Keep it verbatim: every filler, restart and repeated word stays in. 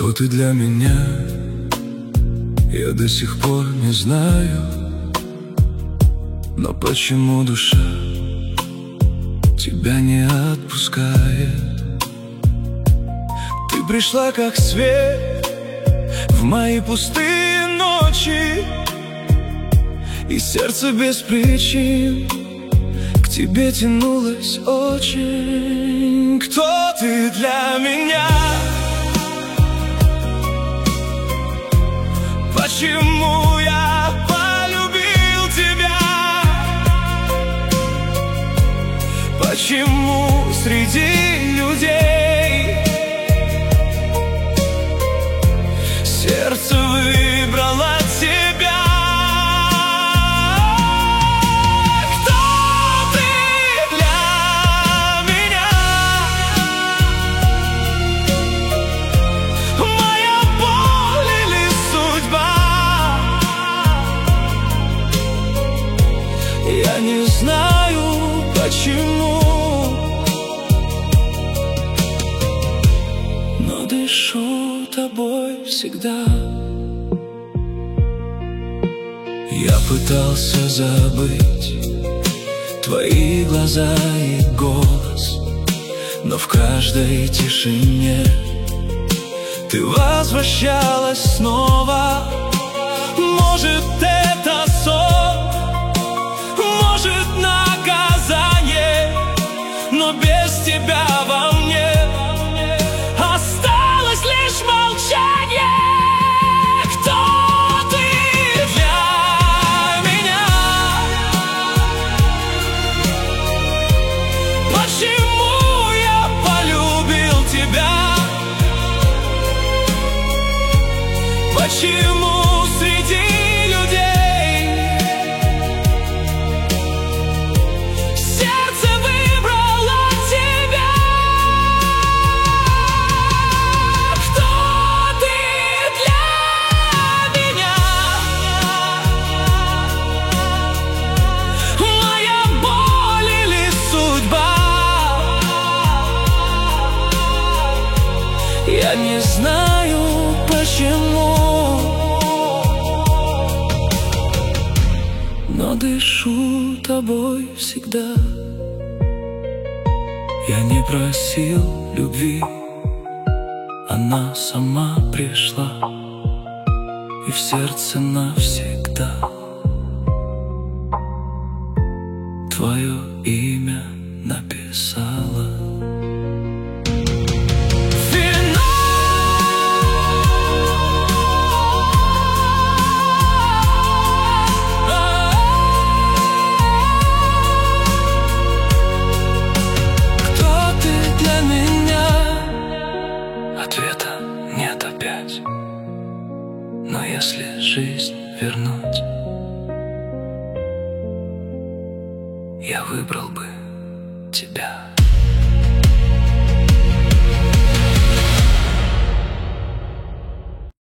Кто ты для меня, я до сих пор не знаю. Но почему душа тебя не отпускает? Ты пришла как свет в мои пустые ночи, и сердце без причин к тебе тянулось очень. Кто ты для меня? Почему я полюбил тебя? Почему среди людей сердце выбрало тебя? Кто ты для меня? Моя боль или судьба? Я не знаю, почему, но дышу тобой всегда. Я пытался забыть твои глаза и голос, но в каждой тишине ты возвращалась снова. Может, это сон, может, наказание, но без тебя во мне осталось лишь молчание. Кто ты для меня? Почему я полюбил тебя? Почему среди людей сердце выбрало тебя? Кто ты для меня? Моя боль или судьба? Я не знаю, почему, но дышу тобой всегда. Я не просил любви, она сама пришла и в сердце навсегда твое имя написала. Ответа нет опять, но если жизнь вернуть, я выбрал бы тебя.